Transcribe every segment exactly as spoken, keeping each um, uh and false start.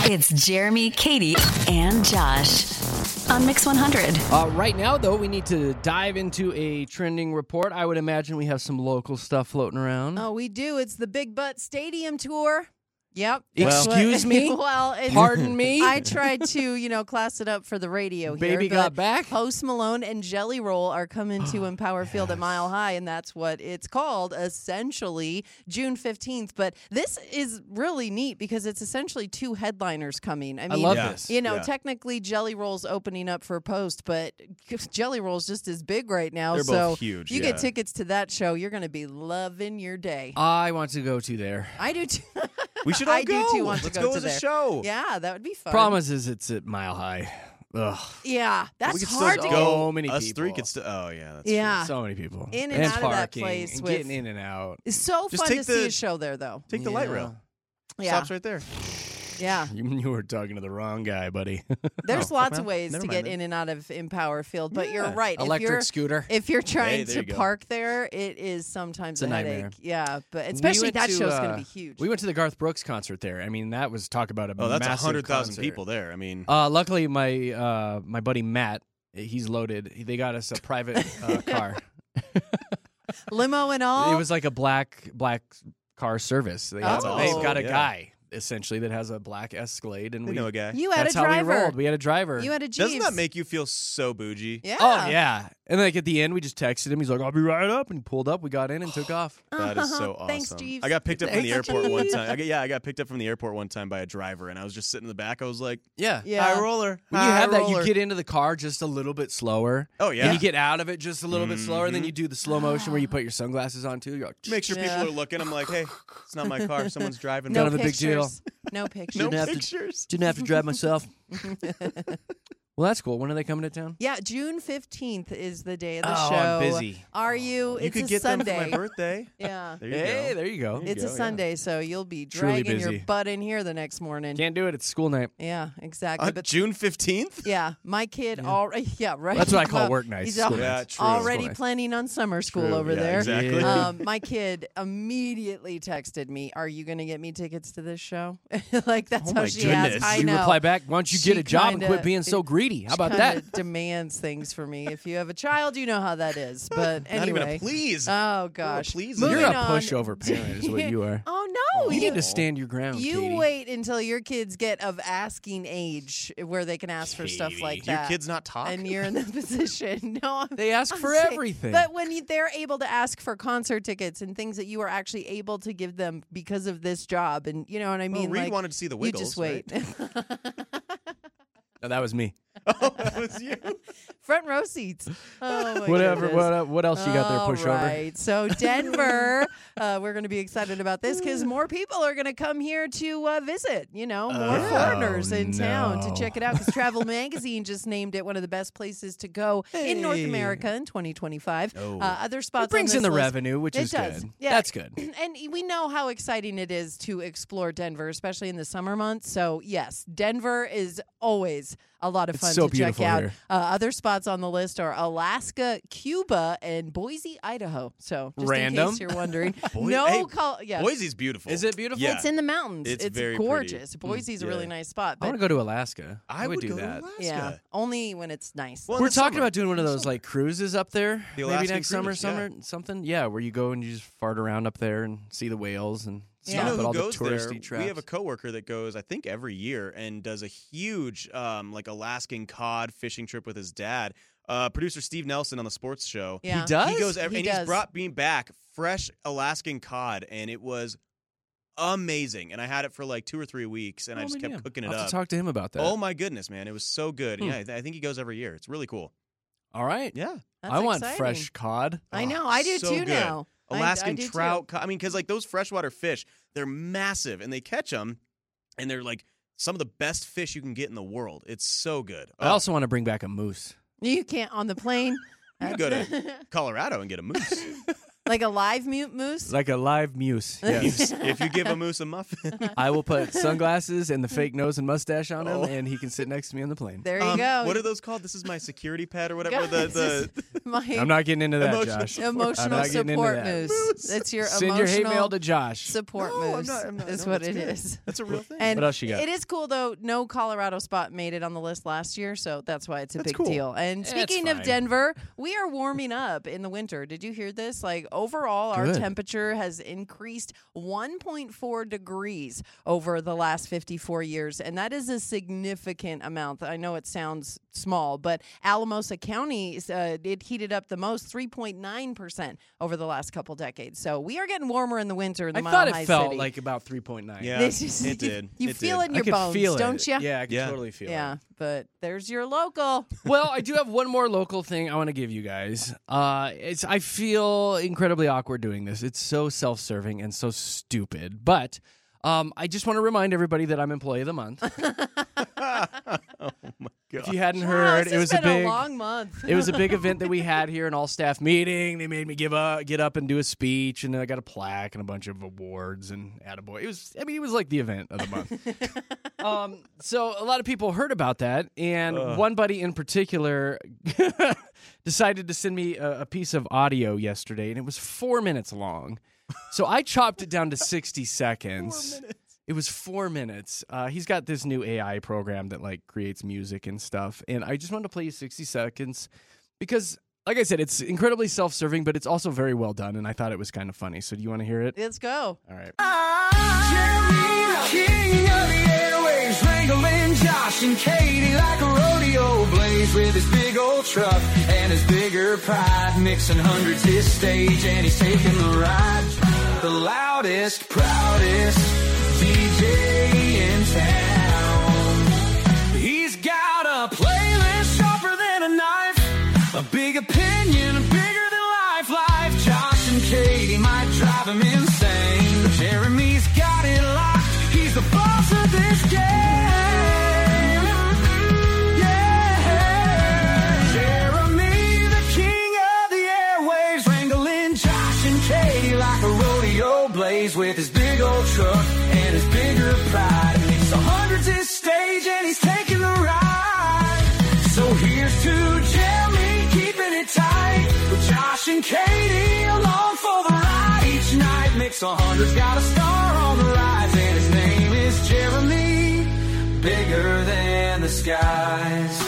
It's Jeremy, Katie, and Josh on Mix one hundred. Uh, right now, though, we need to dive into a trending report. I would imagine we have some local stuff floating around. Oh, we do. It's the Big Butt Stadium Tour. Yep. Well, excuse me? well, it's, Pardon me? I tried to, you know, class it up for the radio here. Baby got back? Post Malone and Jelly Roll are coming to Empower yes. Field at Mile High, and that's what it's called, essentially, June fifteenth. But this is really neat because it's essentially two headliners coming. I mean, I love yeah. this. You know, yeah. technically Jelly Roll's opening up for Post, but Jelly Roll's just as big right now. They're so both huge. You yeah. get tickets to that show, you're going to be loving your day. I want to go to there. I do too. We should all I go. do too want to Let's go go to as a there. show. Yeah, that would be fun. Promise is it's at Mile High. Ugh. Yeah, that's we could hard still to go. get So many Us people. three could still. Oh yeah, that's Yeah. So many people. In and out of that parking place and with- getting in and out. It's so Just fun take to see the- a show there, though. True. Take the light Yeah. rail. Yeah, Stops right there. yeah. You, you were talking to the wrong guy, buddy. There's Oh, lots well, of ways never to mind get then. in and out of Empower Field, but you're Yeah. right. If Electric you're scooter. if you're trying there to you go. park there, it is sometimes It's a a nightmare. headache. Yeah, but We especially went that to, show's uh, going to be huge. We went to the Garth Brooks concert there. I mean, that was talk about a Oh, that's a massive hundred thousand concert. people there. I mean, Uh, luckily, my uh, my buddy Matt, he's loaded. They got us a private uh, car. Limo and all. It was like a black black car service. They That's got, They've awesome. got a Yeah. guy essentially that has a black Escalade, and they we know a guy. you had that's a how we driver. rolled. We had a driver. You had a Jeeves. Doesn't that make you feel so bougie? Yeah. Oh yeah, and like at the end, we just texted him. He's like, "I'll be right up," and he pulled up. We got in and took off. That is so awesome. Thanks, Jeeves. I got picked up from the Thanks, airport one Jeeves. time. I got, yeah, I got picked up from the airport one time by a driver, and I was just sitting in the back. I was like, Yeah, Yeah. high roller. When you high have that, roller. you get into the car just a little bit slower. Oh yeah. And you get out of it just a little bit slower, and then Mhm. you do the slow motion where you put your sunglasses on too. You're like, Make sure Yeah. people are looking. I'm like, hey, it's not my car. Someone's driving. no Kind of a big deal. pictures. No pictures. No Didn't have to- pictures. didn't have to drive myself. Well, that's cool. When are they coming to town? Yeah, June fifteenth is the day of the Oh, show. I'm busy. Are you? You It's could a get them Sunday. for my birthday. Yeah. There you Hey, go. there you go. There you It's a go, yeah. Sunday, so you'll be Truly dragging your busy. butt in here the next morning. Can't do it. It's school night. Yeah, exactly. Uh, but June fifteenth. yeah, my kid already. Yeah, right. That's what I call Well, work nights. He's School al- Yeah, nights. true. already School nights. planning on summer school True, over yeah, there. exactly. Yeah. Um, my kid immediately texted me, "Are you going to get me tickets to this show?" Like that's Oh how my she goodness. asked. I you know. reply back, why don't you She get a job and kinda- quit being so greedy? How She about kinda that? demands things for me. If you have a child, you know how that is. But Not even anyway. a please. Oh gosh. please. Moving You're a on. pushover parent is what you are. Oh no. You need to stand your ground, You Katie. wait until your kids get of asking age where they can ask for stuff Katie. like Your that. kid's not talk. and you're in the position. No, I'm, They ask I'm for saying- everything. But when you, they're able to ask for concert tickets and things that you are actually able to give them because of this job, and you know what I well, mean. Reed like, wanted to see the you Wiggles. just wait. right? No, that was me. Oh, that was you. Front row seats. Oh my Whatever. goodness. What, uh, what else you got there, All pushover? right. So Denver, uh, we're going to be excited about this because more people are going to come here to uh, visit. You know, more Oh, foreigners in town to no. check it out. Because Travel Magazine just named it one of the best places to go in North Hey. America in twenty twenty-five. Oh. Uh, other spots It brings on in this the list- revenue, which It is does. good. Yeah. That's good. And we know how exciting it is to explore Denver, especially in the summer months. So yes, Denver is always a lot of It's fun so to check beautiful out. here. Uh, other spots on the list are Alaska, Cuba, and Boise, Idaho. So just in Random. case you're wondering, Boi- no hey, call. Yeah, Boise's beautiful. Is it beautiful? Yeah. it's in the mountains. It's It's, very gorgeous. pretty. Boise's a Yeah. really nice spot. I But want to go to Alaska. I would would do go to that. Alaska. yeah, only when it's nice. Well, in We're the talking summer. about doing one of In the those summer. like cruises up there. The Maybe Alaskan next summer, cruise, yeah. summer, something. Yeah, where you go and you just fart around up there and see the whales and Yeah. stop You know at who all the goes touristy there? traps. We have a coworker that goes, I think, every year and does a huge, um, like Alaskan cod fishing trip with his dad. Uh, producer Steve Nelson on the sports show. Yeah. He does? He goes, every, He and does. he's brought me back fresh Alaskan cod, and it was amazing. And I had it for like two or three weeks, and I Oh, just man, kept yeah. cooking it I'll have up. to talk to him about that. Oh my goodness, man, it was so good. Hmm. Yeah, I, th- I think he goes every year. It's really cool. All right. Yeah, That's I want exciting. fresh cod. I Oh, know. I do so too good. now. I- Alaskan I do too. trout. co- I mean, because like those freshwater fish, they're massive, and they catch them, and they're like some of the best fish you can get in the world. It's so good. I Oh, also want to bring back a moose. You can't on the plane. you can go to Colorado and get a moose. Like a live mute moose? Like a live muse. Yes. If you give a moose a muffin. I will put sunglasses and the fake nose and mustache on him, Oh. and he can sit next to me on the plane. There you Um, go. What are those called? This is my security pet or whatever. Guys, the the my I'm not getting into that, Emotional Josh. support. I'm emotional not getting into support that. moose. It's your Send emotional your hate mail to Josh. support No, I'm moose. not- I'm not- is no, what that's it good. is. That's a real thing. And What else you got? It is cool though. No Colorado spot made it on the list last year, so that's why it's a That's big cool. deal. And That's speaking of fine. Denver, we are warming up in the winter. Did you hear this? Like overall, our Good. temperature has increased one point four degrees over the last fifty-four years, and that is a significant amount. I know it sounds small, but Alamosa County uh, it heated up the most, three point nine percent over the last couple decades. So we are getting warmer in the winter in the I Mile thought High it felt City. like about three point nine. Yeah, This is- it did. You It feel did. it in I your could bones, feel it. don't you? Yeah, I can Yeah. totally feel Yeah, it. but there's your local. Well, I do have one more local thing I want to give you guys. Uh, it's I feel incredibly awkward doing this. It's so self-serving and so stupid. But um, I just want to remind everybody that I'm Employee of the Month. Oh my If god. you hadn't Wow, heard, this it was has a been big. a long month. It was a big event that we had here, an all-staff meeting. They made me give up, get up and do a speech, and then I got a plaque and a bunch of awards and attaboy. It was, I mean, it was like the event of the month. um, so a lot of people heard about that, and Ugh. one buddy in particular decided to send me a, a piece of audio yesterday, and it was four minutes long. So I chopped it down to sixty seconds. Four minutes. It was four minutes. Uh, he's got this new A I program that like creates music and stuff, and I just wanted to play you sixty seconds because, like I said, it's incredibly self-serving, but it's also very well done, and I thought it was kind of funny. So do you want to hear it? Let's go. All right. Jeremy, king of the airwaves, wrangling Josh and Katie like a rodeo blaze with his big old truck and his bigger pride, mixing hundreds his stage, and he's taking the ride. The loudest, proudest D J in town. He's got a playlist sharper than a knife, a big opinion, bigger than life. Life, Josh and Katie might drive him insane. Jeremy's got it locked. He's the boss of this game. Yeah, Jeremy, the king of the airwaves, wrangling Josh and Katie like a rodeo blaze with his big old truck and his bigger pride. Makes a hundreds his stage, and he's taking the ride. So here's to Jeremy, keeping it tight with Josh and Katie along for the ride. Each night mix a hundred's got a star on the rise, and his name is Jeremy, bigger than the skies.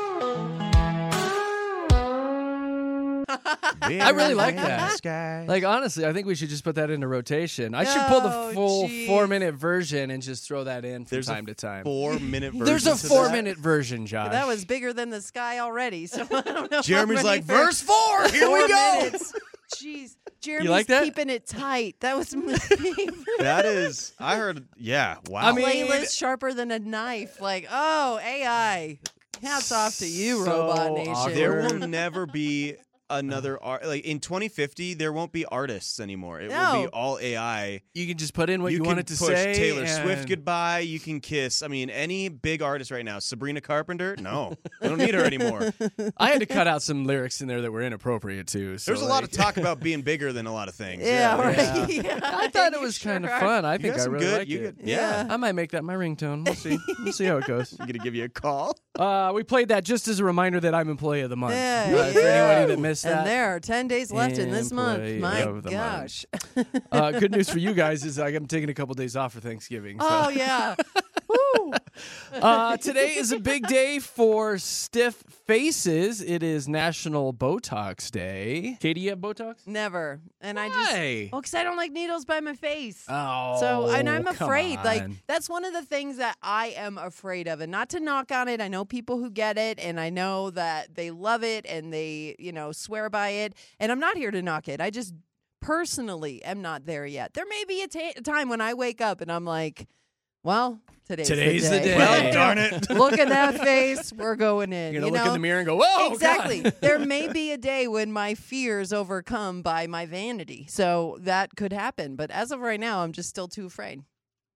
I really like that. Sky. Like, honestly, I think we should just put that into rotation. I should pull the Oh, full geez. four-minute version and just throw that in from There's time a to time. Four minute version. There's a to four-minute version, Josh. That was bigger than the sky already. So I don't know. that. Jeremy's how many like, for verse four, here four we go. minutes. Jeez. Jeremy's like that? keeping it tight. That was my favorite. That is, I heard, yeah, wow. I mean- Playlist sharper than a knife. Like, oh, A I. Hats off to you, So Robot Nation. awkward. there will never be another art. Like in twenty fifty, there won't be artists anymore. It will No. be all A I. You can just put in what you, can wanted to push say. Taylor Swift and- goodbye. You can kiss. I mean, any big artist right now. Sabrina Carpenter. No, I don't need her anymore. I had to cut out some lyrics in there that were inappropriate too. So There's a lot of like- talk about being bigger than a lot of things. Yeah, Yeah, right. Yeah. Yeah, I thought it you was sure kind of are. fun. I You think got I some really good. like You it. could, yeah. I might make that my ringtone. We'll see. We'll see how it goes. I'm gonna give you a call. Uh, we played that just as a reminder that I'm Employee of the Month. Yeah, Uh, For yeah. anybody that missed that. And there are ten days left in this month. Employee My of the gosh. uh, good news for you guys is like, I'm taking a couple days off for Thanksgiving. So. Oh, yeah. Woo. Uh, today is a big day for stiff faces. It is National Botox Day. Katie, you have Botox? Never. And I Why? just. Well, because I don't like needles by my face. Oh, So, and I'm come afraid, like, on. that's one of the things that I am afraid of. And not to knock on it, I know people who get it, and I know that they love it and they, you know, swear by it. And I'm not here to knock it. I just personally am not there yet. There may be a ta- time when I wake up and I'm like, well, today's, Today's the the day. day. Well, darn it. Look at that face. We're going in. You're going to you look know? in the mirror and go, whoa, Exactly. God. There may be a day when my fears overcome by my vanity. So that could happen. But as of right now, I'm just still too afraid.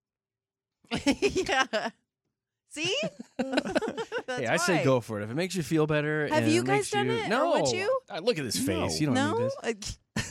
Yeah. See? That's Hey, I say why. go for it. If it makes you feel better. Have and you it guys makes done you... it, or No. would you? Uh, look at this face. No. You don't No? need this. Uh,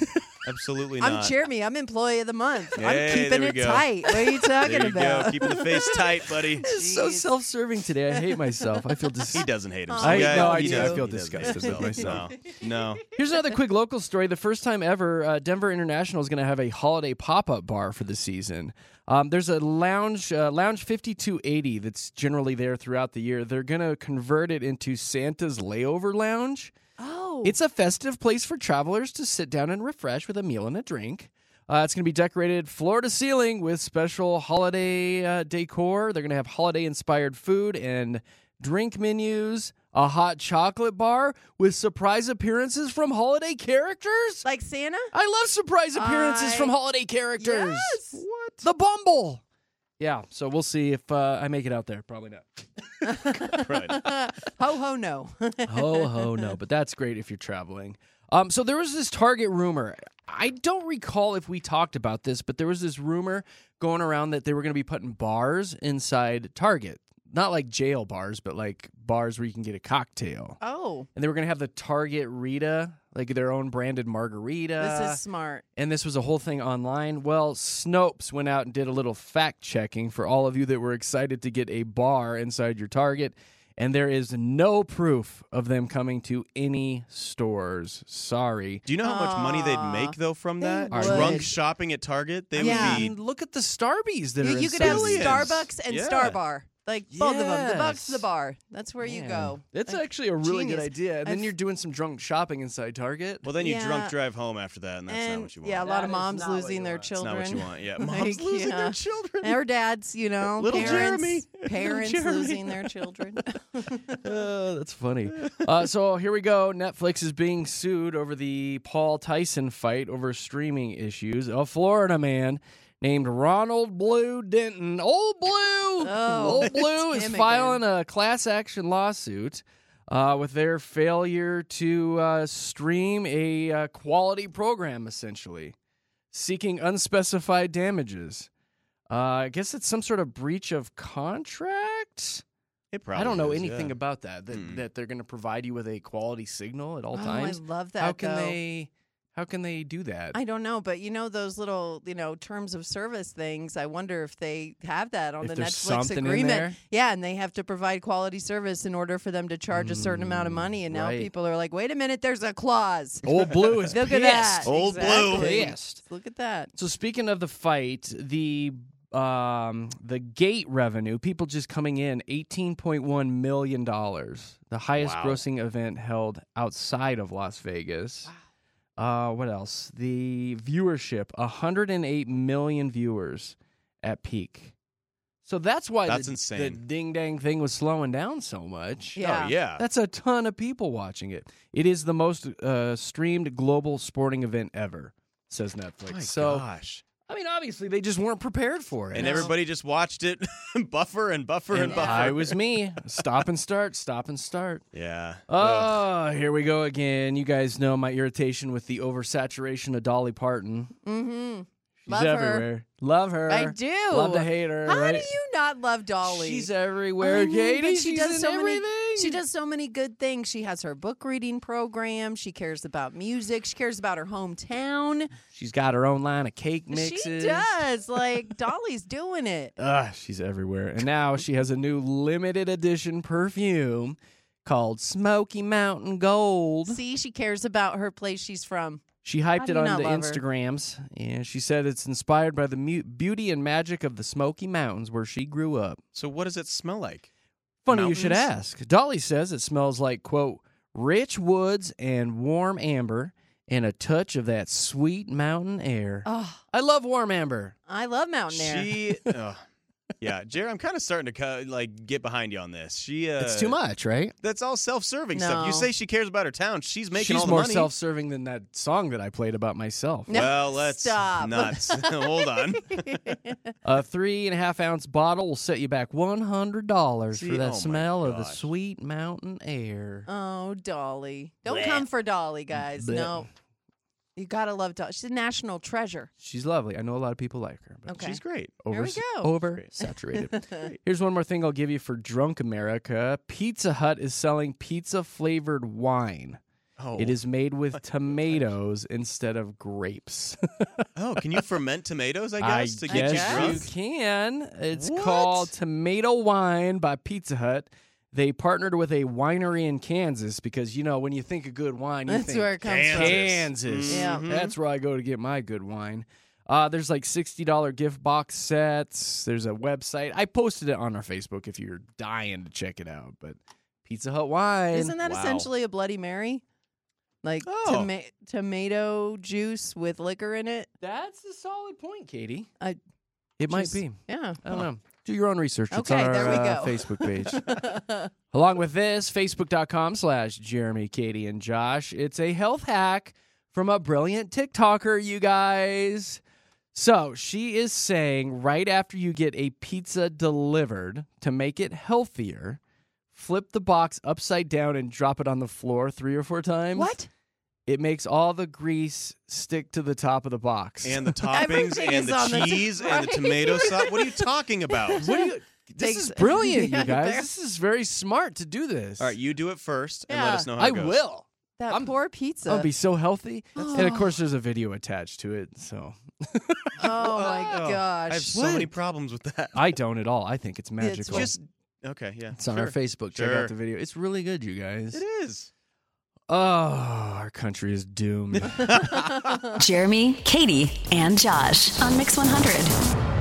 Absolutely I'm not. Jeremy. I'm employee of the month. Hey, I'm keeping there we it go. tight. What are you talking There you about? go. Keeping the face tight, buddy. It's so Jeez. self-serving today. I hate myself. I feel dis- He doesn't hate himself. I- Yeah, no, I he do. does. I feel He doesn't hate disgusted with himself. myself. No, no. Here's another quick local story. The first time ever, uh, Denver International is going to have a holiday pop-up bar for the season. Um, there's a lounge, uh, Lounge fifty-two eighty, that's generally there throughout the year. They're going to convert it into Santa's Layover Lounge. Oh. It's a festive place for travelers to sit down and refresh with a meal and a drink. Uh, it's going to be decorated floor to ceiling with special holiday uh, decor. They're going to have holiday-inspired food and drink menus, a hot chocolate bar with surprise appearances from holiday characters. like Santa? I love surprise appearances I- from holiday characters. Yes. What? The Bumble. Yeah, so we'll see if uh, I make it out there. Probably not. Right. Ho ho no. Ho ho no, but that's great if you're traveling. Um, so there was this Target rumor. I don't recall if we talked about this, but there was this rumor going around that they were going to be putting bars inside Target. Not like jail bars, but like bars where you can get a cocktail. Oh, And they were going to have the Target Rita, like their own branded margarita. this is smart. And this was a whole thing online. Well, Snopes went out and did a little fact checking for all of you that were excited to get a bar inside your Target. And there is no proof of them coming to any stores. Sorry. Do you know how much money they'd Aw, make though from they that? would. Drunk shopping at Target, they Yeah. would be. And look at the Starbies that You, are you could have inside. Billions. Starbucks and Yeah. Star Bar. Like both of them. The Bucks, Yes. the bar. That's where you Man, go. That's Like, actually a really good genius. idea. And then I've- you're doing some drunk shopping inside Target. Well, then you Yeah. drunk drive home after that, and that's and not what you want. yeah, a lot That of is moms not what losing you their want. It's That's children. not what you want. Yeah, Like, moms losing yeah. their children. Or dads, you know, Little parents, Jeremy. parents Little Jeremy. losing their children. Uh, that's funny. Uh, so here we go. Netflix is being sued over the Paul Tyson fight over streaming issues. A Florida man named Ronald Blue Denton, Old Blue, Oh, Old Blue it's is him filing a class action lawsuit uh, with their failure to uh, stream a uh, quality program, essentially, seeking unspecified damages. Uh, I guess it's some sort of breach of contract. It probably I don't know is, anything yeah. about that. That, Hmm. that they're going to provide you with a quality signal at all Oh, times. I love that. How can though. they? How can they do that? I don't know, but you know those little, you know, terms of service things. I wonder if they have that on If the there's Netflix something in agreement. there? Yeah, and they have to provide quality service in order for them to charge a certain amount of money. And now right. people are like, "Wait a minute, there's a clause." Old Blue is Look pissed. at that. Old Blue. Exactly. Pissed. Look at that. So speaking of the fight, the um, the gate revenue, people just coming in, eighteen point one million dollars, the highest Wow. grossing event held outside of Las Vegas. Uh, what else? The viewership, one hundred eight million viewers at peak. So that's why That's the, insane. the ding dang thing was slowing down so much. Yeah. Oh yeah. That's a ton of people watching it. It is the most uh, streamed global sporting event ever, says Netflix. My so, gosh. I mean, obviously, they just weren't prepared for it. And No. everybody just watched it buffer and buffer and, And buffer. I was me. Stop and start, stop and start. Yeah. Oh, Ugh. here we go again. You guys know my irritation with the oversaturation of Dolly Parton. Mm-hmm. She's Love her. everywhere. Love her. I do. Love to hate her. How right? do you not love Dolly? She's everywhere, I know, Katie. but she She's does in so many. everything. She does so many good things. She has her book reading program. She cares about music. She cares about her hometown. She's got her own line of cake mixes. She does. Like Dolly's doing it. Ugh, she's everywhere. And now she has a new limited edition perfume called Smoky Mountain Gold. See, she cares about her place she's from. She How hyped do it you on not the love her? Instagrams, and she said it's inspired by the mu- beauty and magic of the Smoky Mountains where she grew up. So what does it smell like? Funny you should Mountains? ask. Dolly says it smells like, quote, rich woods and warm amber and a touch of that sweet mountain air. Oh, I love warm amber. I love mountain air. She ugh. Yeah, Jerry, I'm kind of starting to co- like get behind you on this. She uh, It's too much, right? That's all self-serving stuff. You No. say she cares about her town. She's making She's all the more money. self-serving than that song that I played about myself. No, Well, let's stop. not. Hold on. A three and a half ounce bottle will set you back one hundred dollars See, for that oh my smell of the gosh. sweet mountain air. Oh, Dolly. Don't come for Dolly, guys. Blech. No. You gotta love Dolly. She's a national treasure. She's lovely. I know a lot of people like her. But Okay. She's great. over, we go. over saturated. Here's one more thing I'll give you for Drunk America. Pizza Hut is selling pizza flavored wine. Oh. It is made with tomatoes instead of grapes. Oh, can you ferment tomatoes, I I guess, to guess get you guess. drunk? you can. It's What? called Tomato Wine by Pizza Hut. They partnered with a winery in Kansas because, you know, when you think of good wine, you That's think where it comes from. Kansas. Yeah. Mhm. That's where I go to get my good wine. Uh, there's like sixty dollars gift box sets. There's a website. I posted it on our Facebook if you're dying to check it out. But Pizza Hut wine. Isn't that Wow. essentially a Bloody Mary? Like Oh. toma- tomato juice with liquor in it? That's a solid point, Katie. I It might just- be. Yeah. I don't know. Do your own research. It's Okay, on our there we uh, go. Facebook page. Along with this, facebook.com slash Jeremy, Katie, and Josh. It's a health hack from a brilliant TikToker, you guys. So she is saying right after you get a pizza delivered, to make it healthier, flip the box upside down and drop it on the floor three or four times. What? It makes all the grease stick to the top of the box. And the toppings Everything and is on the the cheese top, and the right? tomato sauce. What are you talking about? What do you? This Takes- is brilliant, Yeah, you guys. there- This is very smart to do this. All right, you do it first and let Yeah. us know how I it goes. will. That I'm- poor pizza. I'll be so healthy. and of course, there's a video attached to it. So oh my Oh, gosh. I have so What? many problems with that. I don't at all. I think it's magical. Just okay, yeah. it's on sure. our Facebook. Check Sure. out the video. It's really good, you guys. It is. Oh, our country is doomed. Jeremy, Katie, and Josh on Mix one hundred.